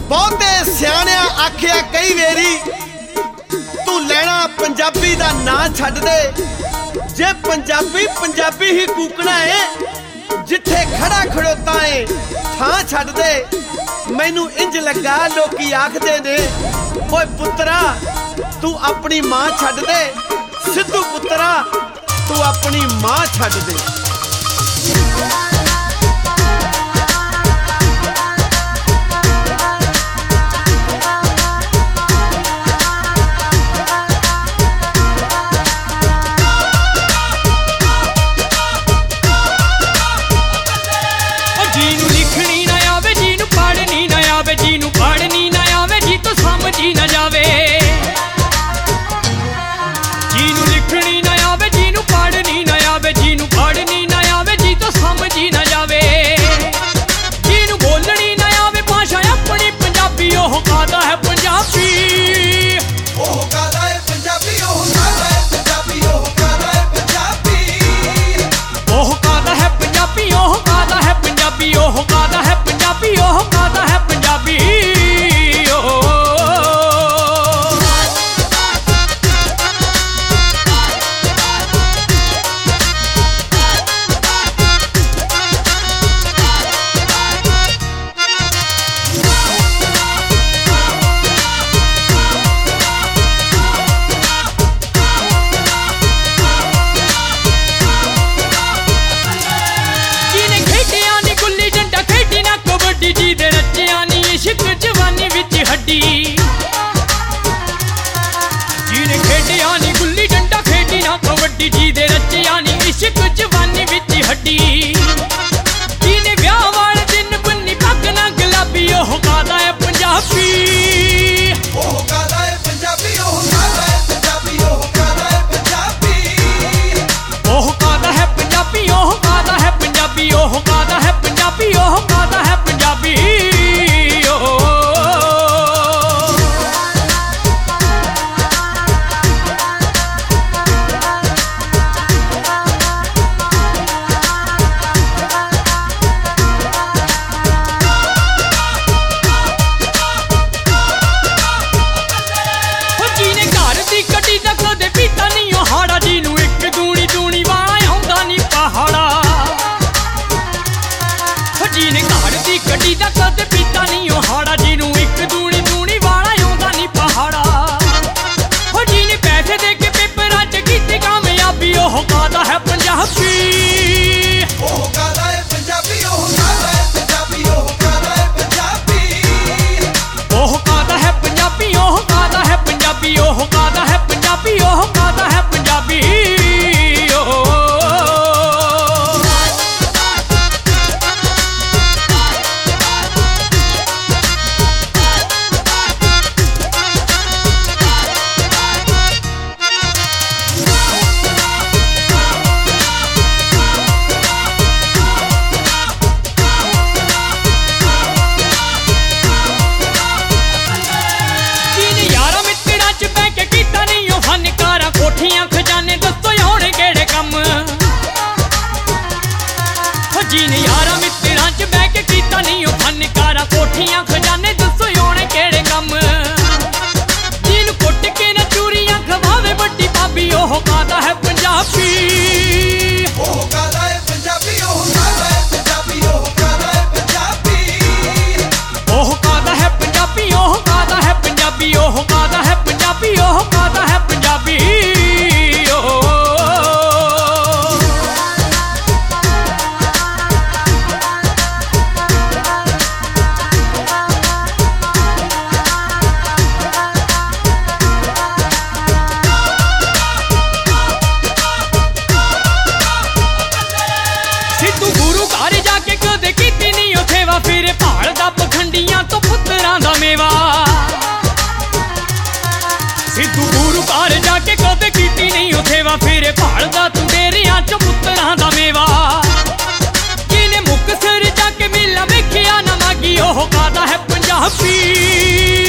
बहुते सियाणिया आखिया कई वेरी तू लैना पंजाबी दा ना छड्ड दे। जे पंजाबी पंजाबी ही कूकना है, जिथे खड़ा खड़ोता है थां छड्ड दे। मैनू इंज लगा लोकी आखदे ने ओए पुत्रा तू अपनी मां छड्ड दे, सिद्धू पुत्रा तू अपनी मां छड्ड दे। जीनू पढ़नी ना आवे जी तो समझी ना जावे, जीनू लिखनी ना आवे जीनू पढ़नी ना आवे, जीनू पढ़नी ना आवे जी तो समझी ना जावे। जीनू बोलनी ना आवे भाषा अपनी पंजाबी, ओह कादा है पंजाबी, ओह कादा है पंजाबी, ओह कादा है पंजाबी, ओह कादा है पंजाबी, ओह कादा है पंजाबी, ओह कादा है पंजाबी, ओह कादा है पंजाबी, ओह कादा है पंजाबी। जी दे रचिया नी इश्क जवानी विच हड्डी, जीने खेडिया नी गुल्ली डंडा खेडी ना कबड्डी, जी दे रचिया नी इश्क जवानी विच हड्डी। जीने ब्याह वाले दिन बन्नी पग ना गुलाबी, ओह कादा है पंजाबी, ओह कादा है पंजाबी, ओह कादा है पंजाबी, ओह कादा है पंजाबी, ओह कादा है पंजाबी, ओह कादा है पंजाबी, ओह कादा है पंजाबी, ओह कादा है पंजाबी। जीने घर दी गड्डी दा कदे पीता नहीं ओ हाड़ा, जीनू एक दूनी दूनी वाला आउंदा नहीं पहाड़ा। हो जीने पैसे दे के पेपरां च कीती कामयाबी, ओह कादा है पंजाबी, ओह कादा है पंजाबी, ओह कादा है पंजाबी, ओह कादा है पंजाबी, ओह कादा है पंजाबी, ओह कादा है पंजाबी, ओह कादा है पंजाबी, ओह कादा है पंजाबी। कोठियां खजाने दसो होने केड़े कम, जीने यारा मित्तरां च बह के कीता नहीं ओ फनकारा, कोठियां खजाने दसो होने केड़े कम। जीन कुट के न चूरियां खवावे बड्डी भाभी, ओह कादा है पंजाबी, ओह कादा है पंजाबी, ओह कादा है पंजाबी, ओह कादा है पंजाबी, ओह कादा है पंजाबी, ओह कादा है पंजाबी, ओह कादा है पंजाबी, ओह कादा है पंजाबी। सिद्धू गुरु घर जाके कदे कीती नहीं ओ सेवा, फिर भाल दा पखंडियां तो पुत्तरां दा मेवा। सिद्धू गुरु घर जाके कदे कीती नहीं ओ सेवा, फिर भाल दा तू डेरियां च पुत्तरां दा मेवा। जिने मुक्तसर जाके मेला वेखिया ना मागी, ओह कादा है पंजाबी,